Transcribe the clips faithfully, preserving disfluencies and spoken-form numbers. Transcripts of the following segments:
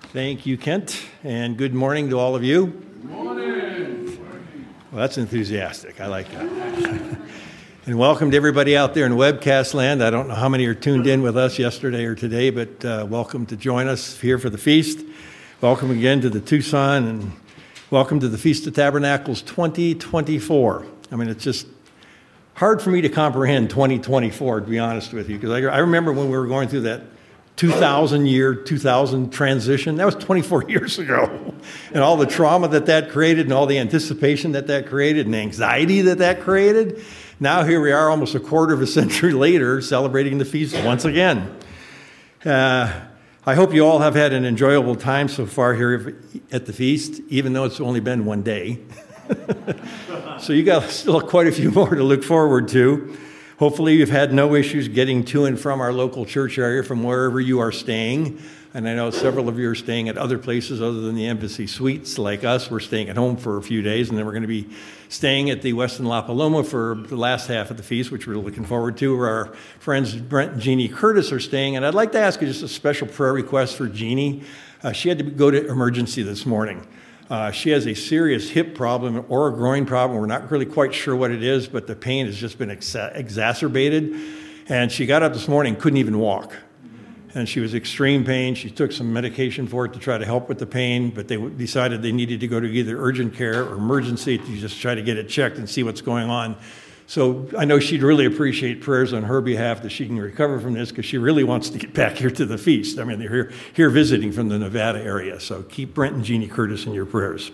Thank you, Kent, and good morning to all of you. Good morning. Well, that's enthusiastic. I like that. And welcome to everybody out there in webcast land. I don't know how many are tuned in with us yesterday or today, but uh, welcome to join us here for the feast. Welcome again to the Tucson, and welcome to the Feast of Tabernacles twenty twenty-four. I mean, it's just hard for me to comprehend twenty twenty-four, to be honest with you, because I, I remember when we were going through that two thousand year, two thousand transition. That was twenty-four years ago. And all the trauma that that created and all the anticipation that that created and the anxiety that that created. Now here we are almost a quarter of a century later celebrating the feast once again. Uh, I hope you all have had an enjoyable time so far here at the feast, even though it's only been one day. So you got still quite a few more to look forward to. Hopefully you've had no issues getting to and from our local church area from wherever you are staying. And I know several of you are staying at other places other than the Embassy Suites. Like us, we're staying at home for a few days, and then we're going to be staying at the Westin La Paloma for the last half of the feast, which we're looking forward to, where our friends Brent and Jeannie Curtis are staying. And I'd like to ask you just a special prayer request for Jeannie. Uh, she had to go to emergency this morning. Uh, she has a serious hip problem or a groin problem. We're not really quite sure what it is, but the pain has just been exa- exacerbated. And she got up this morning, couldn't even walk. And she was extreme pain. She took some medication for it to try to help with the pain, but they decided they needed to go to either urgent care or emergency to just try to get it checked and see what's going on. So I know she'd really appreciate prayers on her behalf that she can recover from this, because she really wants to get back here to the feast. I mean, they're here, here visiting from the Nevada area. So keep Brent and Jeannie Curtis in your prayers.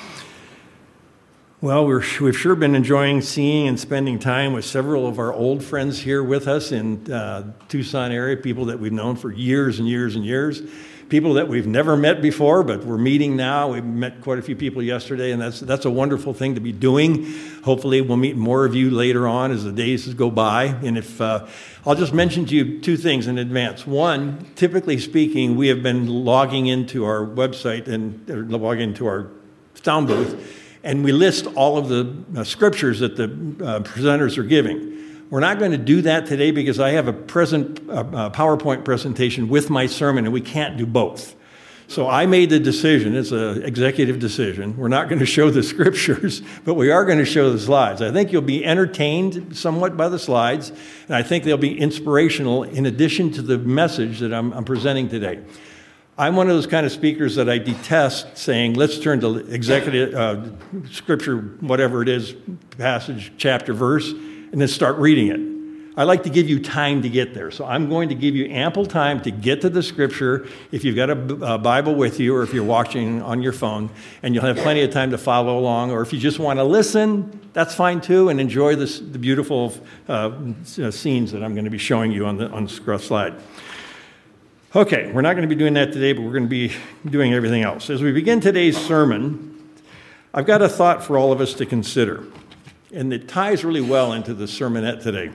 Well, we're, we've sure been enjoying seeing and spending time with several of our old friends here with us in uh, Tucson area, people that we've known for years and years and years. People that we've never met before, but we're meeting now. We met quite a few people yesterday, and that's that's a wonderful thing to be doing. Hopefully, we'll meet more of you later on as the days go by. And if uh, I'll just mention to you two things in advance. One, typically speaking, we have been logging into our website and or logging into our sound booth, and we list all of the uh, scriptures that the uh, presenters are giving. We're not going to do that today because I have a present uh, uh, PowerPoint presentation with my sermon, and we can't do both. So I made the decision, it's an executive decision, we're not going to show the scriptures, but we are going to show the slides. I think you'll be entertained somewhat by the slides, and I think they'll be inspirational in addition to the message that I'm, I'm presenting today. I'm one of those kind of speakers that I detest saying, let's turn to executive uh, scripture, whatever it is, passage, chapter, verse, and then start reading it. I like to give you time to get there. So I'm going to give you ample time to get to the scripture if you've got a, a Bible with you or if you're watching on your phone, and you'll have plenty of time to follow along. Or if you just want to listen, that's fine too, and enjoy this, the beautiful uh, scenes that I'm going to be showing you on the, on the slide. Okay, we're not going to be doing that today, but we're going to be doing everything else. As we begin today's sermon, I've got a thought for all of us to consider. And it ties really well into the sermonette today.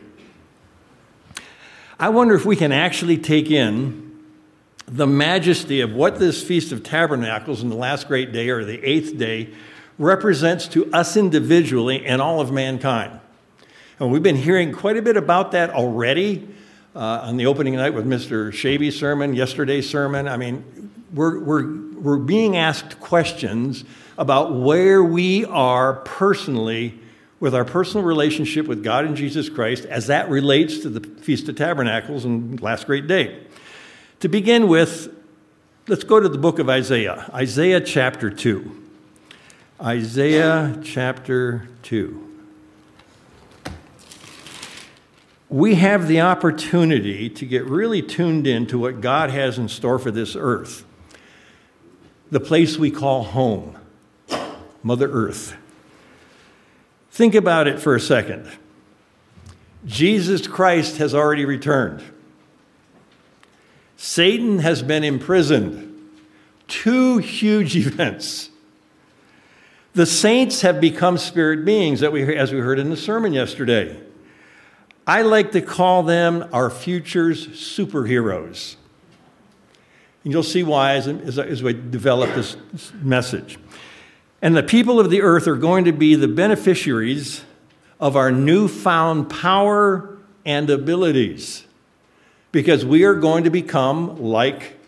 I wonder if we can actually take in the majesty of what this Feast of Tabernacles in the last great day, or the eighth day, represents to us individually and all of mankind. And we've been hearing quite a bit about that already uh, on the opening night with Mister Shaby's sermon, yesterday's sermon. I mean, we're, we're, we're being asked questions about where we are personally with our personal relationship with God and Jesus Christ as that relates to the Feast of Tabernacles and last great day. To begin with, let's go to the book of Isaiah, Isaiah chapter two. Isaiah chapter two. We have the opportunity to get really tuned in to what God has in store for this earth, the place we call home, Mother Earth. Think about it for a second. Jesus Christ has already returned. Satan has been imprisoned. Two huge events. The saints have become spirit beings, that we, as we heard in the sermon yesterday. I like to call them our future's superheroes. And you'll see why as, as, as we develop this message. And the people of the earth are going to be the beneficiaries of our newfound power and abilities, because we are going to become like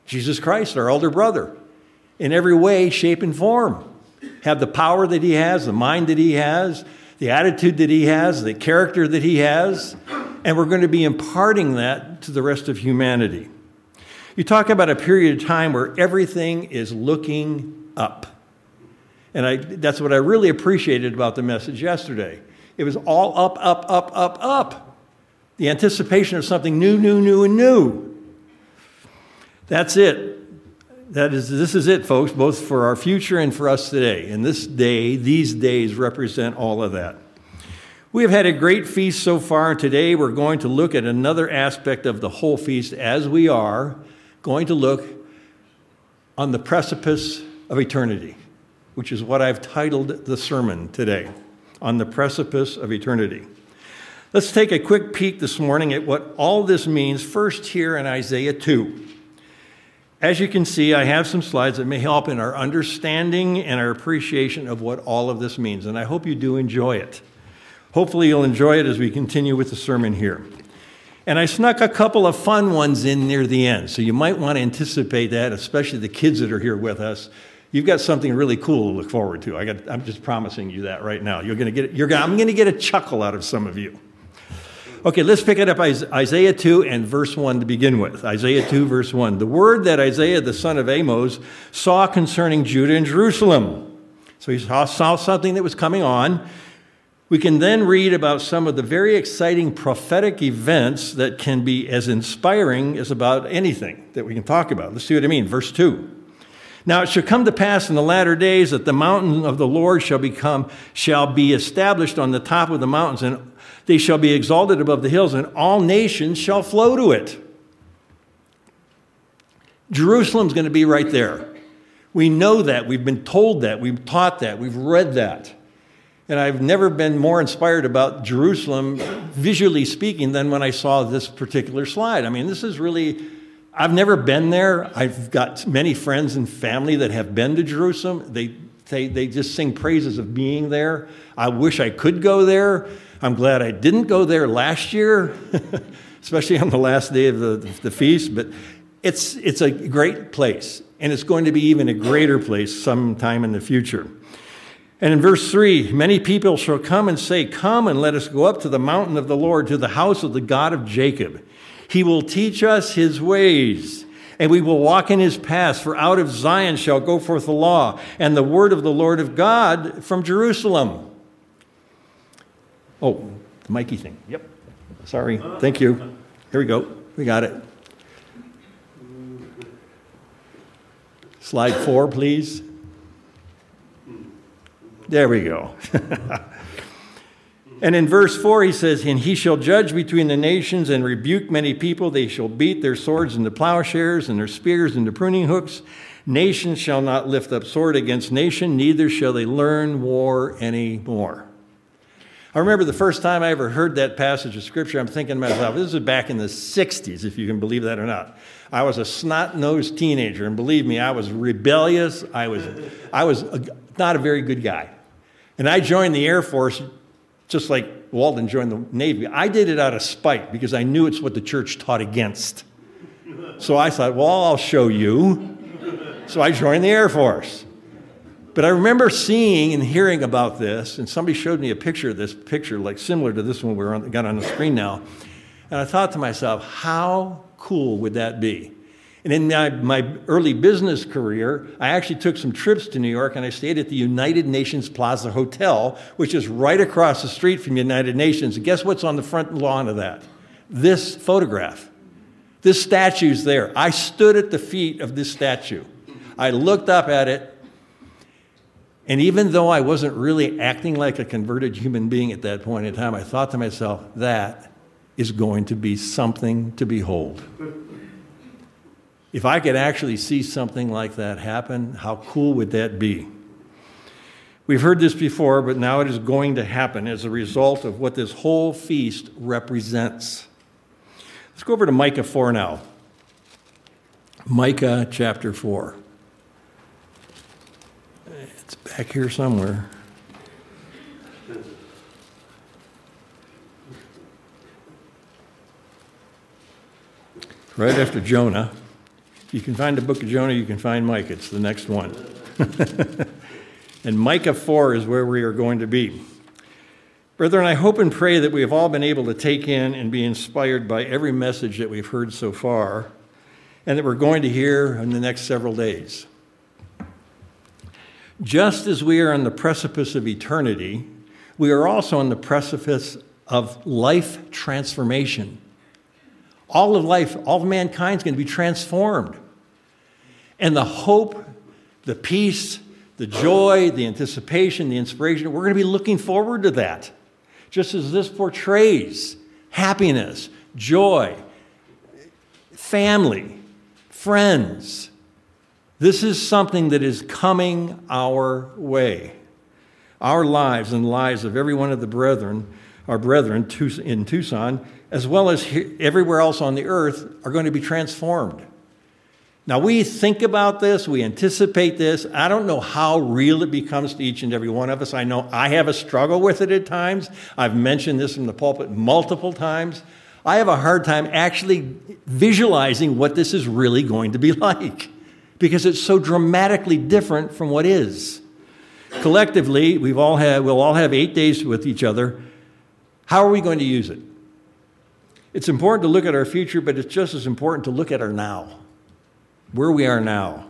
Jesus Christ, our elder brother, in every way, shape, and form. Have the power that he has, the mind that he has, the attitude that he has, the character that he has, and we're going to be imparting that to the rest of humanity. You talk about a period of time where everything is looking up. And I, that's what I really appreciated about the message yesterday. It was all up, up, up, up, up. The anticipation of something new, new, new, and new. That's it. That is, this is it, folks, both for our future and for us today. And this day, these days represent all of that. We have had a great feast so far, and today we're going to look at another aspect of the whole feast as we are going to look on the precipice of eternity, which is what I've titled the sermon today, on the precipice of eternity. Let's take a quick peek this morning at what all this means, first here in Isaiah two. As you can see, I have some slides that may help in our understanding and our appreciation of what all of this means, and I hope you do enjoy it. Hopefully you'll enjoy it as we continue with the sermon here. And I snuck a couple of fun ones in near the end, so you might want to anticipate that, especially the kids that are here with us. You've got something really cool to look forward to. I got, I'm just promising you that right now. You're going to get, you're gonna, I'm going to get a chuckle out of some of you. Okay, let's pick it up Isaiah two and verse one to begin with. Isaiah two, verse one. The word that Isaiah, the son of Amos, saw concerning Judah and Jerusalem. So he saw, saw something that was coming on. We can then read about some of the very exciting prophetic events that can be as inspiring as about anything that we can talk about. Let's see what I mean. Verse two. Now it shall come to pass in the latter days that the mountain of the Lord shall become, shall be established on the top of the mountains, and they shall be exalted above the hills, and all nations shall flow to it. Jerusalem's going to be right there. We know that. We've been told that. We've taught that. We've read that. And I've never been more inspired about Jerusalem, visually speaking, than when I saw this particular slide. I mean, this is really, I've never been there. I've got many friends and family that have been to Jerusalem. They, they, they just sing praises of being there. I wish I could go there. I'm glad I didn't go there last year, especially on the last day of the, the feast. But it's, it's a great place, and it's going to be even a greater place sometime in the future. And in verse three, many people shall come and say, come and let us go up to the mountain of the Lord, to the house of the God of Jacob. He will teach us his ways, and we will walk in his paths. For out of Zion shall go forth the law, and the word of the Lord of God from Jerusalem. Oh, the Mikey thing. Yep. Sorry. Thank you. Here we go. We got it. Slide four, please. There we go. And in verse four, he says, and he shall judge between the nations and rebuke many people. They shall beat their swords into plowshares and their spears into pruning hooks. Nation shall not lift up sword against nation, neither shall they learn war any more. I remember the first time I ever heard that passage of Scripture, I'm thinking to myself, this is back in the sixties, if you can believe that or not. I was a snot-nosed teenager, and believe me, I was rebellious. I was, I was a, not a very good guy. And I joined the Air Force just like Walden joined the Navy. I did it out of spite because I knew it's what the church taught against. So I thought, well, I'll show you. So I joined the Air Force. But I remember seeing and hearing about this, and somebody showed me a picture of this picture, like similar to this one we're on, got on the screen now. And I thought to myself, how cool would that be? And in my, my early business career, I actually took some trips to New York, and I stayed at the United Nations Plaza Hotel, which is right across the street from United Nations. And guess what's on the front lawn of that? This photograph. This statue's there. I stood at the feet of this statue. I looked up at it. And even though I wasn't really acting like a converted human being at that point in time, I thought to myself, that is going to be something to behold. If I could actually see something like that happen, how cool would that be? We've heard this before, but now it is going to happen as a result of what this whole feast represents. Let's go over to Micah four now. Micah chapter four. It's back here somewhere. Right after Jonah. If you can find the book of Jonah, you can find Micah. It's the next one. And Micah four is where we are going to be. Brethren, I hope and pray that we have all been able to take in and be inspired by every message that we've heard so far, and that we're going to hear in the next several days. Just as we are on the precipice of eternity, we are also on the precipice of life transformation. All of life, all of mankind is going to be transformed. And the hope, the peace, the joy, the anticipation, the inspiration, we're going to be looking forward to that. Just as this portrays happiness, joy, family, friends. This is something that is coming our way. Our lives and the lives of every one of the brethren, our brethren in Tucson, as well as everywhere else on the earth, are going to be transformed. Now, we think about this, we anticipate this. I don't know how real it becomes to each and every one of us. I know I have a struggle with it at times. I've mentioned this in the pulpit multiple times. I have a hard time actually visualizing what this is really going to be like, because it's so dramatically different from what is. Collectively, we've all had, we'll all have eight days with each other. How are we going to use it? It's important to look at our future, but it's just as important to look at our now, where we are now.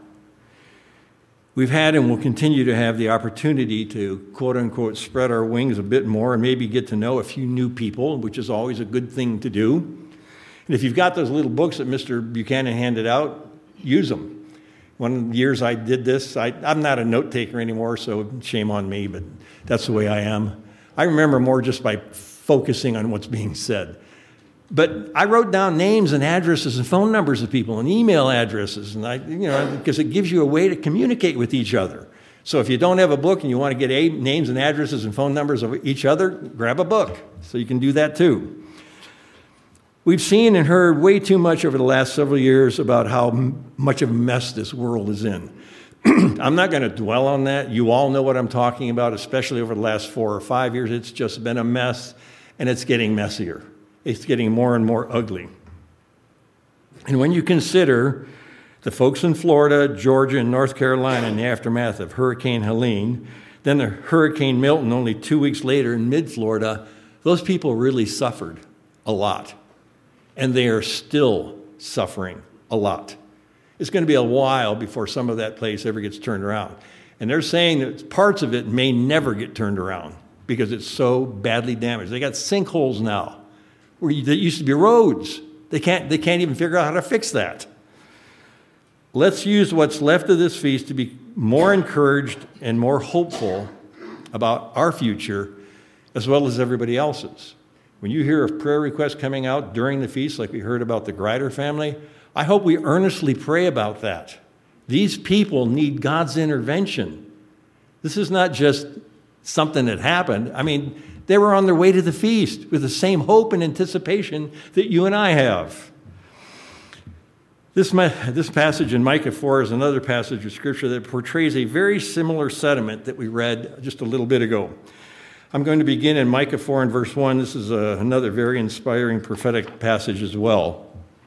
We've had and will continue to have the opportunity to, quote unquote, spread our wings a bit more and maybe get to know a few new people, which is always a good thing to do. And if you've got those little books that Mister Buchanan handed out, use them. One of the years I did this, I, I'm not a note taker anymore, so shame on me, but that's the way I am. I remember more just by focusing on what's being said. But I wrote down names and addresses and phone numbers of people and email addresses, and I, you know, because it gives you a way to communicate with each other. So if you don't have a book and you want to get a, names and addresses and phone numbers of each other, grab a book. So you can do that too. We've seen and heard way too much over the last several years about how m- much of a mess this world is in. I'm not going to dwell on that. You all know what I'm talking about, especially over the last four or five years. It's just been a mess, and it's getting messier. It's getting more and more ugly. And when you consider the folks in Florida, Georgia, and North Carolina in the aftermath of Hurricane Helene, then the Hurricane Milton only two weeks later in mid-Florida, those people really suffered a lot. And they are still suffering a lot. It's going to be a while before some of that place ever gets turned around. And they're saying that parts of it may never get turned around because it's so badly damaged. They got sinkholes now where there used to be roads. They can't, they can't even figure out how to fix that. Let's use what's left of this feast to be more encouraged and more hopeful about our future as well as everybody else's. When you hear of prayer requests coming out during the feast, like we heard about the Grider family, I hope we earnestly pray about that. These people need God's intervention. This is not just something that happened. I mean, they were on their way to the feast with the same hope and anticipation that you and I have. This, this passage in Micah four is another passage of Scripture that portrays a very similar sentiment that we read just a little bit ago. I'm going to begin in Micah four and verse one. This is a, another very inspiring prophetic passage as well.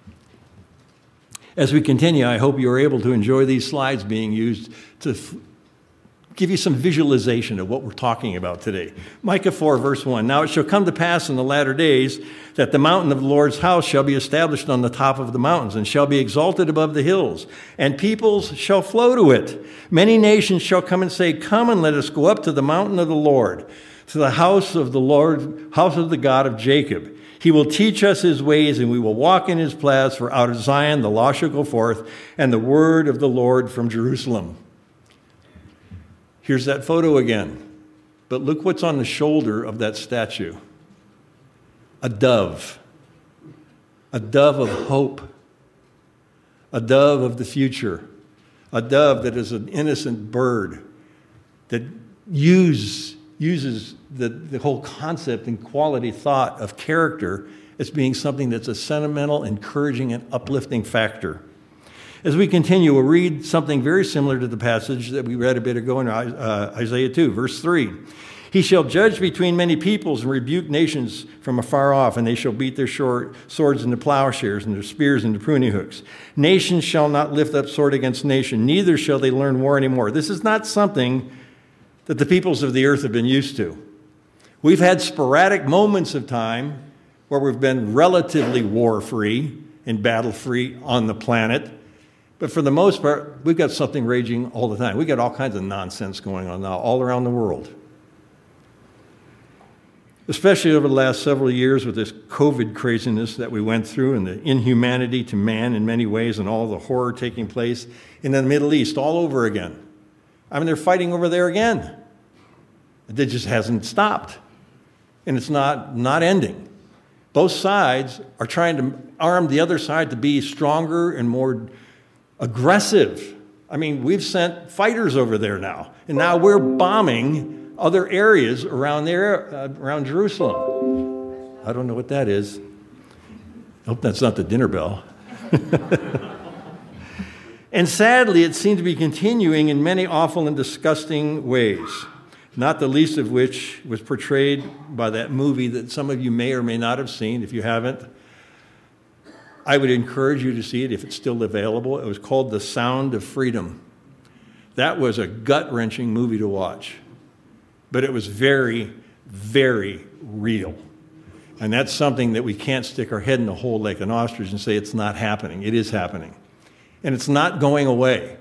As we continue, I hope you are able to enjoy these slides being used to f- give you some visualization of what we're talking about today. Micah four, verse one. Now it shall come to pass in the latter days that the mountain of the Lord's house shall be established on the top of the mountains and shall be exalted above the hills, and peoples shall flow to it. Many nations shall come and say, come and let us go up to the mountain of the Lord, to the house of the Lord, house of the God of Jacob. He will teach us his ways, and we will walk in his paths, for out of Zion the law shall go forth, and the word of the Lord from Jerusalem. Here's that photo again. But look what's on the shoulder of that statue. A dove. A dove of hope. A dove of the future. A dove that is an innocent bird that use, uses the, the whole concept and quality thought of character as being something that's a sentimental, encouraging, and uplifting factor. As we continue, we'll read something very similar to the passage that we read a bit ago in uh, Isaiah two, verse three. He shall judge between many peoples and rebuke nations from afar off, and they shall beat their short swords into plowshares and their spears into pruning hooks. Nation shall not lift up sword against nation, neither shall they learn war anymore. This is not something that the peoples of the earth have been used to. We've had sporadic moments of time where we've been relatively war-free and battle-free on the planet. But for the most part, we've got something raging all the time. We've got all kinds of nonsense going on now all around the world. Especially over the last several years with this COVID craziness that we went through and the inhumanity to man in many ways and all the horror taking place in the Middle East all over again. I mean, they're fighting over there again. It just hasn't stopped. And it's not, not ending. Both sides are trying to arm the other side to be stronger and more aggressive. I mean, we've sent fighters over there now, and now we're bombing other areas around there, uh, around Jerusalem. I don't know what that is. I hope that's not the dinner bell. And sadly, it seems to be continuing in many awful and disgusting ways, not the least of which was portrayed by that movie that some of you may or may not have seen. If you haven't, I would encourage you to see it if it's still available. It was called The Sound of Freedom. That was a gut-wrenching movie to watch, but it was very, very real. And that's something that we can't stick our head in the hole like an ostrich and say it's not happening. It is happening. And it's not going away.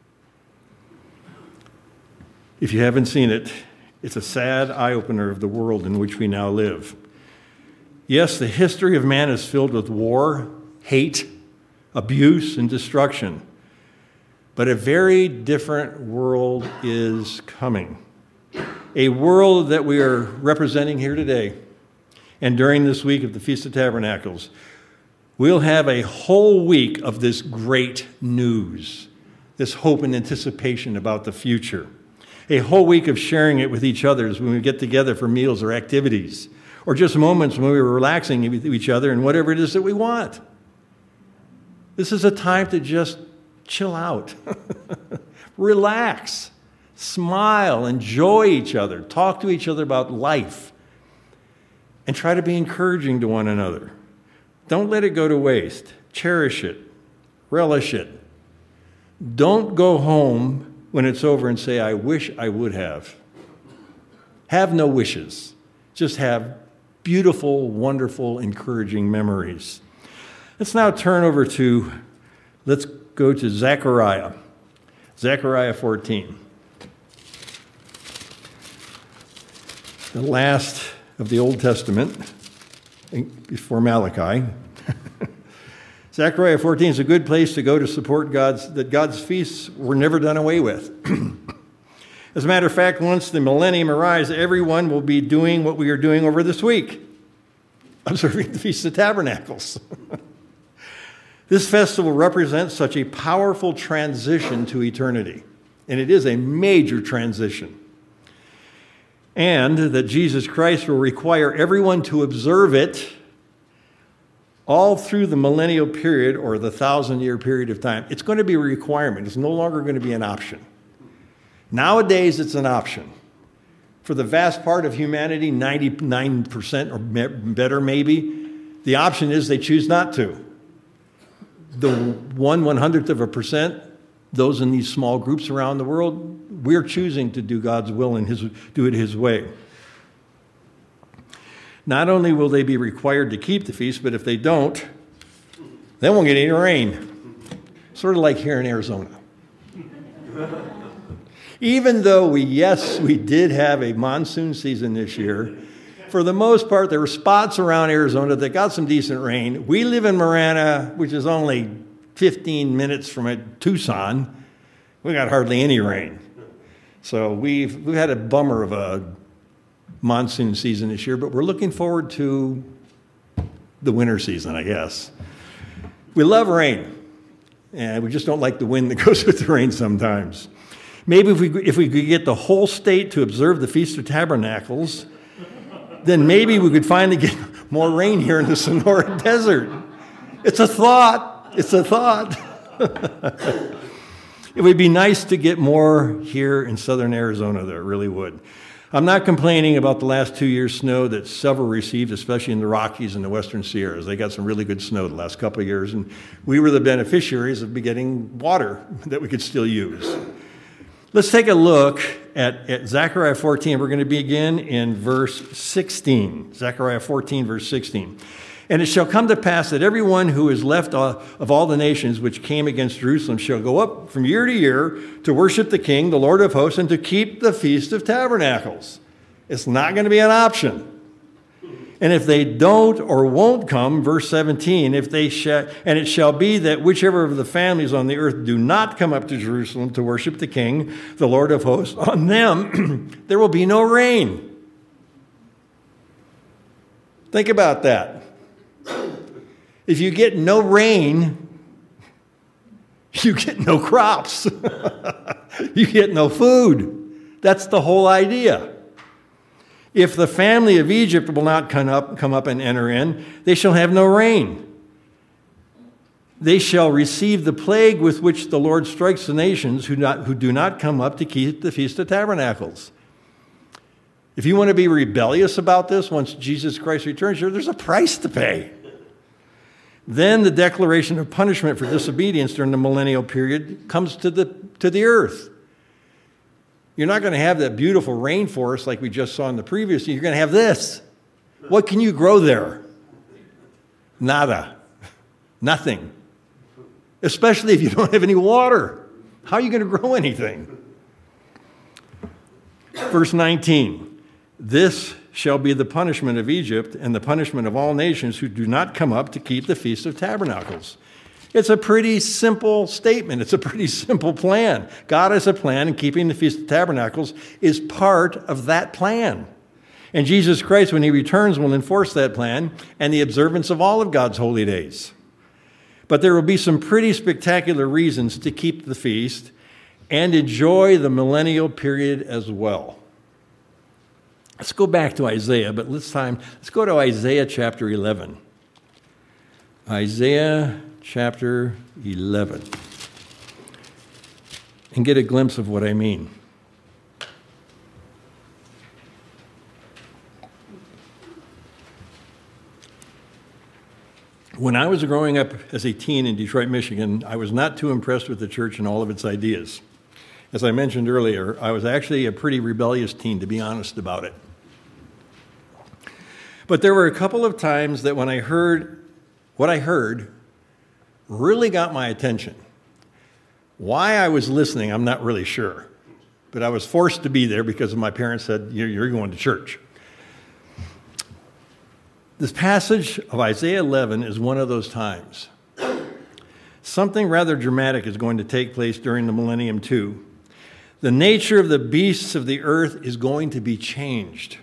If you haven't seen it, it's a sad eye-opener of the world in which we now live. Yes, the history of man is filled with war, hate, abuse, and destruction. But a very different world is coming. A world that we are representing here today. And during this week of the Feast of Tabernacles, we'll have a whole week of this great news, this hope and anticipation about the future. A whole week of sharing it with each other when we get together for meals or activities, or just moments when we're relaxing with each other and whatever it is that we want. This is a time to just chill out, relax, smile, enjoy each other, talk to each other about life, and try to be encouraging to one another. Don't let it go to waste. Cherish it. Relish it. Don't go home when it's over and say, I wish I would have. Have no wishes. Just have beautiful, wonderful, encouraging memories. Let's now turn over to, let's go to Zechariah. Zechariah fourteen. The last of the Old Testament before Malachi. Zechariah fourteen is a good place to go to support God's, that God's feasts were never done away with. As a matter of fact, once the millennium arrives, everyone will be doing what we are doing over this week, observing the Feast of Tabernacles. This festival represents such a powerful transition to eternity, and it is a major transition. And that Jesus Christ will require everyone to observe it all through the millennial period or the thousand-year period of time. It's going to be a requirement. It's no longer going to be an option. Nowadays, it's an option. For the vast part of humanity, ninety-nine percent or better maybe, the option is they choose not to. The one one-hundredth of a percent, those in these small groups around the world, we're choosing to do God's will and his, do it his way. Not only will they be required to keep the feast, but if they don't, they won't get any rain. Sort of like here in Arizona. Even though we, yes, we did have a monsoon season this year, for the most part, there were spots around Arizona that got some decent rain. We live in Marana, which is only fifteen minutes from it, Tucson. We got hardly any rain. So we've, we've had a bummer of a monsoon season this year, but we're looking forward to the winter season, I guess. We love rain, and we just don't like the wind that goes with the rain sometimes. Maybe if we, if we could get the whole state to observe the Feast of Tabernacles, then maybe we could finally get more rain here in the Sonora Desert. It's a thought. It's a thought. It would be nice to get more here in southern Arizona, though. It really would. I'm not complaining about the last two years' snow that several received, especially in the Rockies and the Western Sierras. They got some really good snow the last couple of years, and we were the beneficiaries of getting water that we could still use. Let's take a look at, at Zechariah fourteen. We're going to begin in verse sixteen. Zechariah fourteen, verse sixteen. And it shall come to pass that everyone who is left of all the nations which came against Jerusalem shall go up from year to year to worship the King, the Lord of hosts, and to keep the Feast of Tabernacles. It's not going to be an option. And if they don't or won't come, verse seventeen, if they shall, and it shall be that whichever of the families on the earth do not come up to Jerusalem to worship the King, the Lord of hosts, on them there will be no rain. Think about that. If you get no rain, you get no crops. You get no food. That's the whole idea. If the family of Egypt will not come up, come up and enter in, they shall have no rain. They shall receive the plague with which the Lord strikes the nations who, not, who do not come up to keep the Feast of Tabernacles. If you want to be rebellious about this, once Jesus Christ returns, there's a price to pay. Then the declaration of punishment for disobedience during the millennial period comes to the, to the earth. You're not going to have that beautiful rainforest like we just saw in the previous year. You're going to have this. What can you grow there? Nada. Nothing. Especially if you don't have any water. How are you going to grow anything? Verse nineteen. This shall be the punishment of Egypt and the punishment of all nations who do not come up to keep the Feast of Tabernacles. It's a pretty simple statement. It's a pretty simple plan. God has a plan, and keeping the Feast of Tabernacles is part of that plan. And Jesus Christ, when he returns, will enforce that plan and the observance of all of God's holy days. But there will be some pretty spectacular reasons to keep the feast and enjoy the millennial period as well. Let's go back to Isaiah, but this time, let's go to Isaiah chapter eleven. Isaiah chapter eleven. And get a glimpse of what I mean. When I was growing up as a teen in Detroit, Michigan, I was not too impressed with the church and all of its ideas. As I mentioned earlier, I was actually a pretty rebellious teen, to be honest about it. But there were a couple of times that when I heard what I heard really got my attention. Why I was listening, I'm not really sure. But I was forced to be there because my parents said, you're going to church. This passage of Isaiah eleven is one of those times. Something rather dramatic is going to take place during the millennium too. The nature of the beasts of the earth is going to be changed.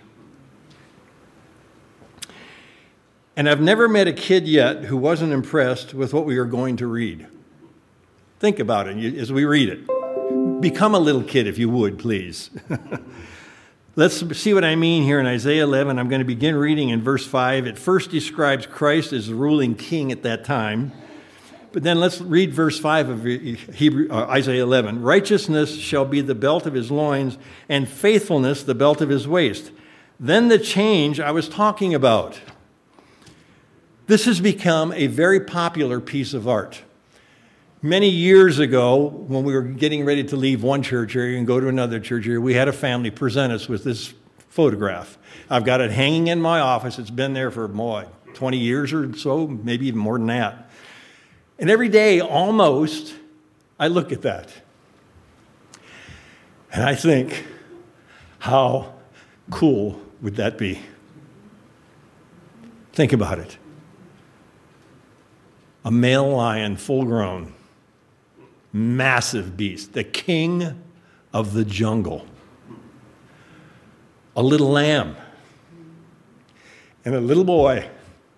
And I've never met a kid yet who wasn't impressed with what we are going to read. Think about it as we read it. Become a little kid if you would, please. Let's see what I mean here in Isaiah eleven. I'm going to begin reading in verse five. It first describes Christ as the ruling king at that time. But then let's read verse five of Hebrew, uh, Isaiah eleven. Righteousness shall be the belt of his loins, and faithfulness the belt of his waist. Then the change I was talking about. This has become a very popular piece of art. Many years ago, when we were getting ready to leave one church area and go to another church area, we had a family present us with this photograph. I've got it hanging in my office. It's been there for more, twenty years or so, maybe even more than that. And every day, almost, I look at that. And I think, how cool would that be? Think about it. A male lion, full grown, massive beast, the king of the jungle. A little lamb and a little boy,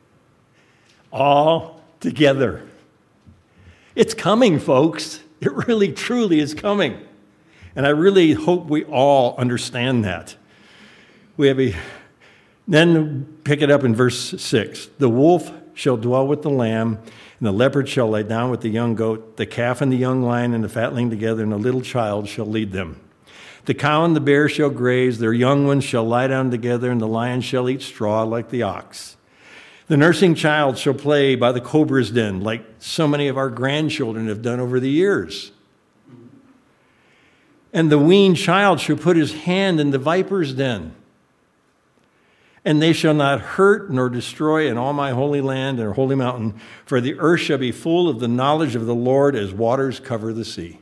all together. It's coming, folks. It really, truly is coming. And I really hope we all understand that. We have a, then pick it up in verse six. The wolf shall dwell with the lamb, and the leopard shall lie down with the young goat, the calf and the young lion and the fatling together, and the little child shall lead them. The cow and the bear shall graze, their young ones shall lie down together, and the lion shall eat straw like the ox. The nursing child shall play by the cobra's den, like so many of our grandchildren have done over the years. And the weaned child shall put his hand in the viper's den. And they shall not hurt nor destroy in all my holy land or holy mountain, for the earth shall be full of the knowledge of the Lord as waters cover the sea.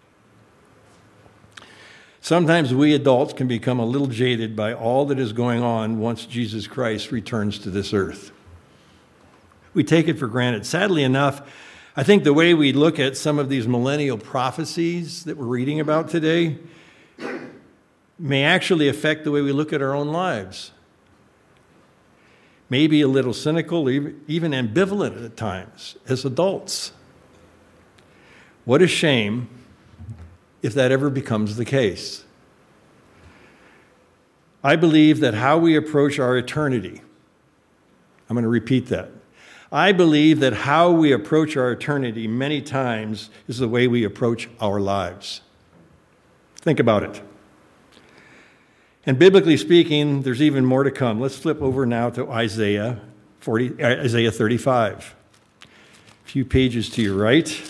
Sometimes we adults can become a little jaded by all that is going on once Jesus Christ returns to this earth. We take it for granted. Sadly enough, I think the way we look at some of these millennial prophecies that we're reading about today may actually affect the way we look at our own lives. Maybe a little cynical, even ambivalent at times as adults. What a shame if that ever becomes the case. I believe that how we approach our eternity, I'm going to repeat that. I believe that how we approach our eternity many times is the way we approach our lives. Think about it. And biblically speaking, there's even more to come. Let's flip over now to Isaiah forty, Isaiah thirty-five. A few pages to your right.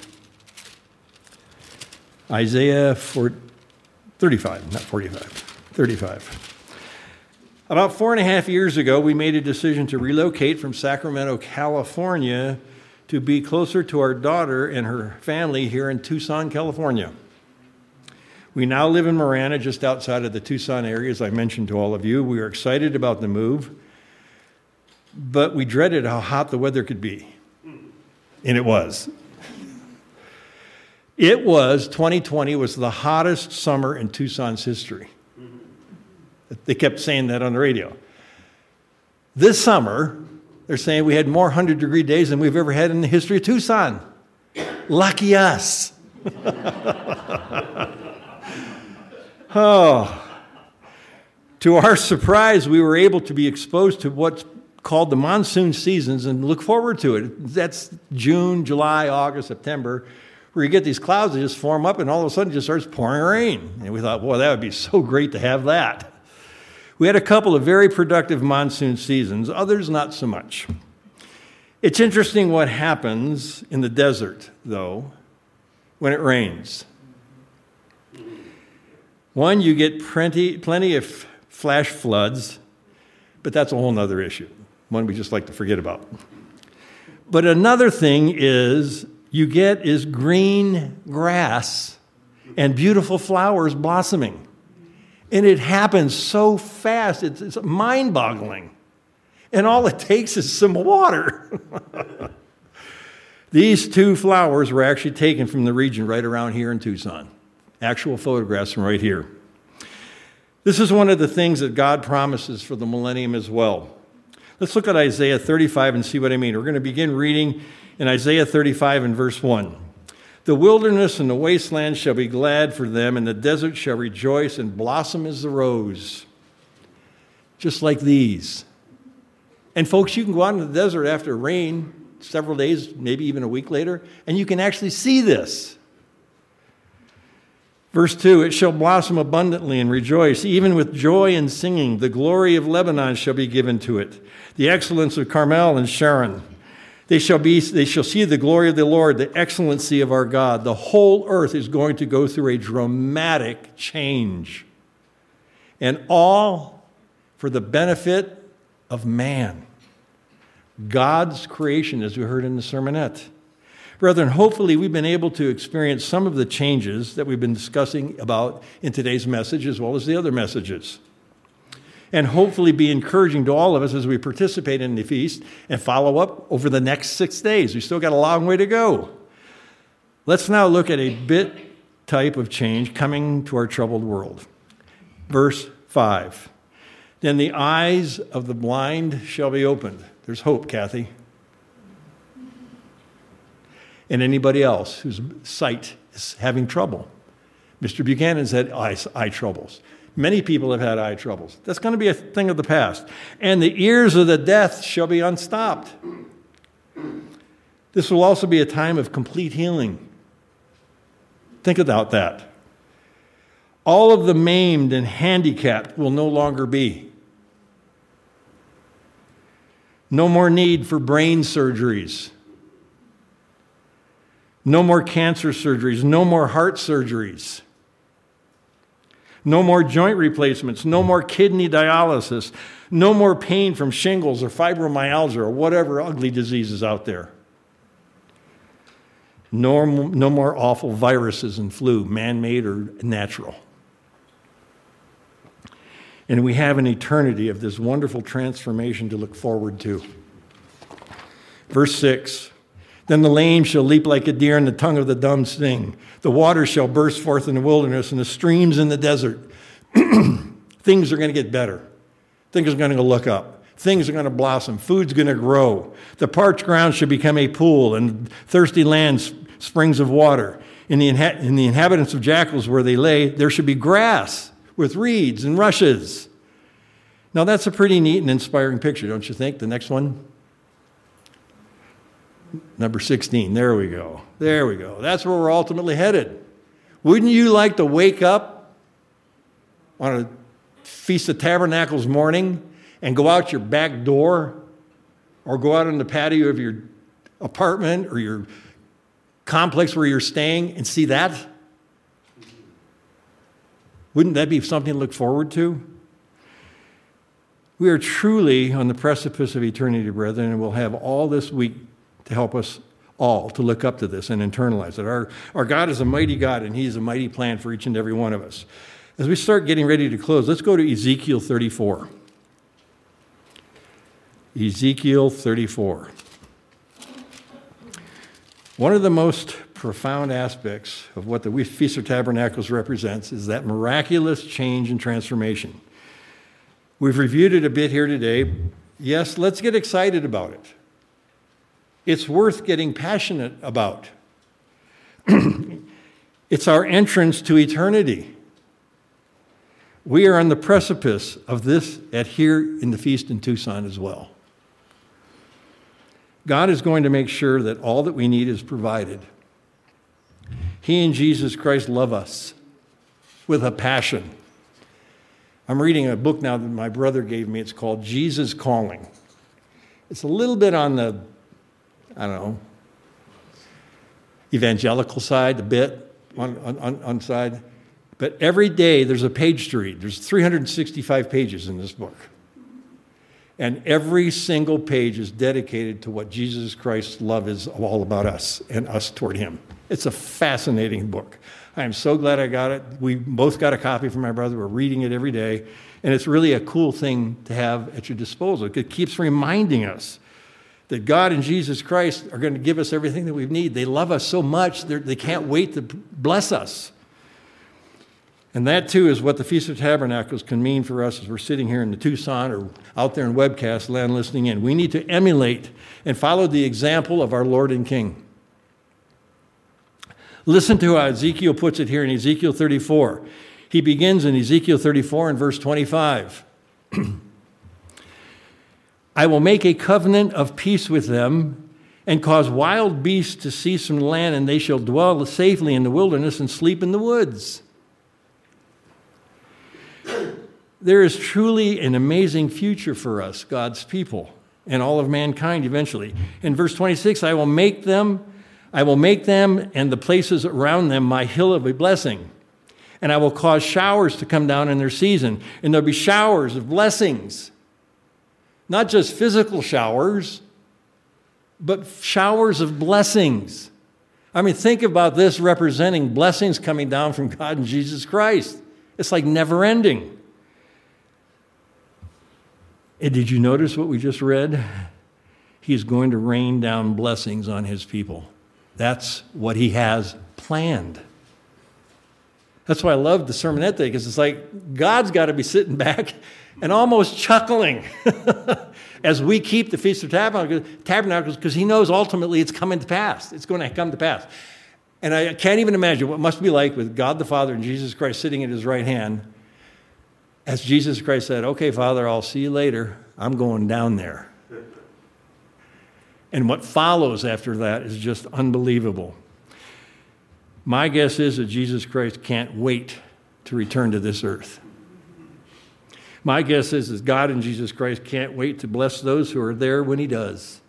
Isaiah thirty-five, not forty-five, thirty-five. About four and a half years ago, we made a decision to relocate from Sacramento, California, to be closer to our daughter and her family here in Tucson, California. We now live in Marana, just outside of the Tucson area, as I mentioned to all of you. We were excited about the move, but we dreaded how hot the weather could be. And it was. It was, twenty twenty was the hottest summer in Tucson's history. They kept saying that on the radio. This summer, they're saying we had more one hundred degree days than we've ever had in the history of Tucson. Lucky us. Oh. To our surprise, we were able to be exposed to what's called the monsoon seasons and look forward to it. That's June, July, August, September, where you get these clouds that just form up and all of a sudden it just starts pouring rain. And we thought, boy, that would be so great to have that. We had a couple of very productive monsoon seasons, others not so much. It's interesting what happens in the desert, though, when it rains. One, you get plenty, plenty of flash floods, but that's a whole other issue, one we just like to forget about. But another thing is you get is green grass and beautiful flowers blossoming. And it happens so fast, it's, it's mind-boggling. And all it takes is some water. These two flowers were actually taken from the region right around here in Tucson. Actual photographs from right here. This is one of the things that God promises for the millennium as well. Let's look at Isaiah thirty-five and see what I mean. We're going to begin reading in Isaiah thirty-five and verse one. The wilderness and the wasteland shall be glad for them, and the desert shall rejoice and blossom as the rose. Just like these. And folks, you can go out in the desert after rain, several days, maybe even a week later, and you can actually see this. Verse two, it shall blossom abundantly and rejoice, even with joy and singing. The glory of Lebanon shall be given to it, the excellence of Carmel and Sharon. They shall be, they shall see the glory of the Lord, the excellency of our God. The whole earth is going to go through a dramatic change. And all for the benefit of man. God's creation, as we heard in the sermonette. Brethren, hopefully we've been able to experience some of the changes that we've been discussing about in today's message as well as the other messages. And hopefully be encouraging to all of us as we participate in the feast and follow up over the next six days. We've still got a long way to go. Let's now look at a bit type of change coming to our troubled world. Verse five. Then the eyes of the blind shall be opened. There's hope, Kathy. And anybody else whose sight is having trouble. Mister Buchanan's had eye, eye troubles. Many people have had eye troubles. That's going to be a thing of the past. And the ears of the deaf shall be unstopped. This will also be a time of complete healing. Think about that. All of the maimed and handicapped will no longer be. No more need for brain surgeries. No more cancer surgeries. No more heart surgeries. No more joint replacements. No more kidney dialysis. No more pain from shingles or fibromyalgia or whatever ugly disease is out there. No, no more awful viruses and flu, man-made or natural. And we have an eternity of this wonderful transformation to look forward to. Verse six, then the lame shall leap like a deer, and the tongue of the dumb sing. The waters shall burst forth in the wilderness, and the streams in the desert. Things are going to get better. Things are going to look up. Things are going to blossom. Food's going to grow. The parched ground should become a pool, and thirsty lands springs of water. In the, inha- in the inhabitants of jackals where they lay, there should be grass with reeds and rushes. Now that's a pretty neat and inspiring picture, don't you think? The next one. Number sixteen. There we go. There we go. That's where we're ultimately headed. Wouldn't you like to wake up on a Feast of Tabernacles morning and go out your back door or go out on the patio of your apartment or your complex where you're staying and see that? Wouldn't that be something to look forward to? We are truly on the precipice of eternity, brethren, and we'll have all this week to help us all to look up to this and internalize it. Our, our God is a mighty God, and he has a mighty plan for each and every one of us. As we start getting ready to close, let's go to Ezekiel thirty-four. Ezekiel thirty-four. One of the most profound aspects of what the Feast of Tabernacles represents is that miraculous change and transformation. We've reviewed it a bit here today. Yes, let's get excited about it. It's worth getting passionate about. It's our entrance to eternity. We are on the precipice of this at here in the feast in Tucson as well. God is going to make sure that all that we need is provided. He and Jesus Christ love us with a passion. I'm reading a book now that my brother gave me. It's called Jesus Calling. It's a little bit on the, I don't know, evangelical side, a bit on, on, on side. But every day there's a page to read. There's three hundred sixty-five pages in this book. And every single page is dedicated to what Jesus Christ's love is all about us and us toward him. It's a fascinating book. I am so glad I got it. We both got a copy from my brother. We're reading it every day. And it's really a cool thing to have at your disposal. It keeps reminding us that God and Jesus Christ are going to give us everything that we need. They love us so much, they can't wait to bless us. And that, too, is what the Feast of Tabernacles can mean for us as we're sitting here in the Tucson or out there in webcast land listening in. We need to emulate and follow the example of our Lord and King. Listen to how Ezekiel puts it here in Ezekiel thirty-four. He begins in Ezekiel thirty-four and verse twenty-five. I will make a covenant of peace with them and cause wild beasts to cease from the land, and they shall dwell safely in the wilderness and sleep in the woods. There is truly an amazing future for us, God's people, and all of mankind eventually. In verse twenty-six, I will make them, I will make them and the places around them my hill of a blessing. And I will cause showers to come down in their season. And there'll be showers of blessings. Not just physical showers, but showers of blessings. I mean, think about this representing blessings coming down from God and Jesus Christ. It's like never ending. And did you notice what we just read? He's going to rain down blessings on his people. That's what he has planned. That's why I love the sermonette day, because it's like God's got to be sitting back and almost chuckling as we keep the Feast of Tabernacles, because he knows ultimately it's coming to pass. It's going to come to pass. And I can't even imagine what it must be like with God the Father and Jesus Christ sitting at his right hand, as Jesus Christ said, okay, Father, I'll see you later. I'm going down there. And what follows after that is just unbelievable. My guess is that Jesus Christ can't wait to return to this earth. My guess is, is God and Jesus Christ can't wait to bless those who are there when he does.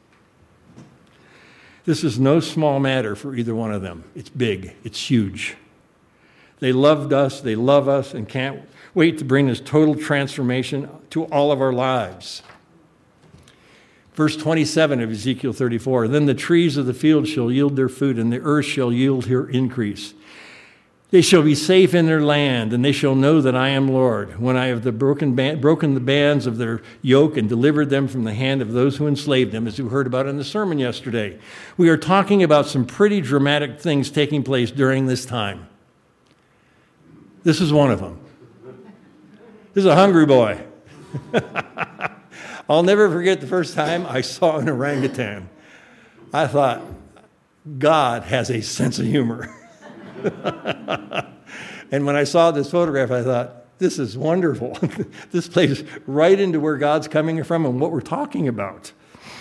This is no small matter for either one of them. It's big. It's huge. They loved us, they love us, and can't wait to bring this total transformation to all of our lives. Verse twenty-seven of Ezekiel thirty-four, then the trees of the field shall yield their food, and the earth shall yield her increase. They shall be safe in their land, and they shall know that I am Lord, when I have the broken, band, broken the bands of their yoke and delivered them from the hand of those who enslaved them, as we heard about in the sermon yesterday. We are talking about some pretty dramatic things taking place during this time. This is one of them. This is a hungry boy. I'll never forget the first time I saw an orangutan. I thought, God has a sense of humor. And when I saw this photograph, I thought, this is wonderful. This plays right into where God's coming from and what we're talking about.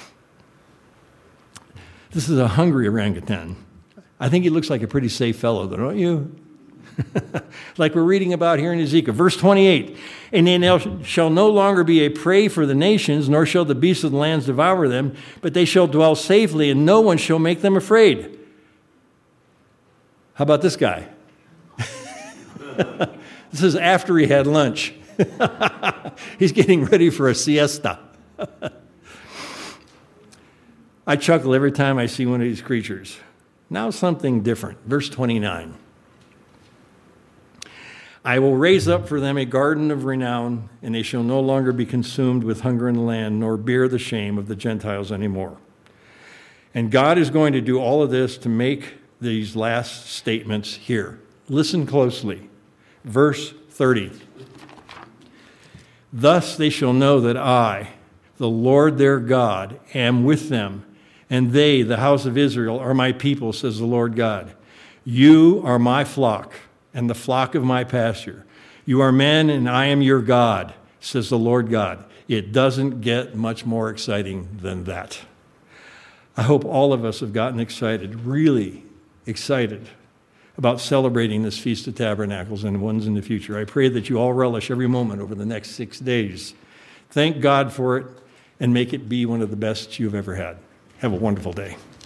This is a hungry orangutan. I think he looks like a pretty safe fellow, though, don't you? Like we're reading about here in Ezekiel. Verse twenty-eight, and they shall no longer be a prey for the nations, nor shall the beasts of the lands devour them, but they shall dwell safely, and no one shall make them afraid. How about this guy? This is after he had lunch. He's getting ready for a siesta. I chuckle every time I see one of these creatures. Now something different. Verse twenty-nine. I will raise up for them a garden of renown, and they shall no longer be consumed with hunger in the land, nor bear the shame of the Gentiles anymore. And God is going to do all of this to make these last statements here. Listen closely. Verse thirty. Thus they shall know that I, the Lord their God, am with them, and they, the house of Israel, are my people, says the Lord God. You are my flock, and the flock of my pasture. You are men, and I am your God, says the Lord God. It doesn't get much more exciting than that. I hope all of us have gotten excited, really excited, about celebrating this Feast of Tabernacles and ones in the future. I pray that you all relish every moment over the next six days. Thank God for it, and make it be one of the best you've ever had. Have a wonderful day.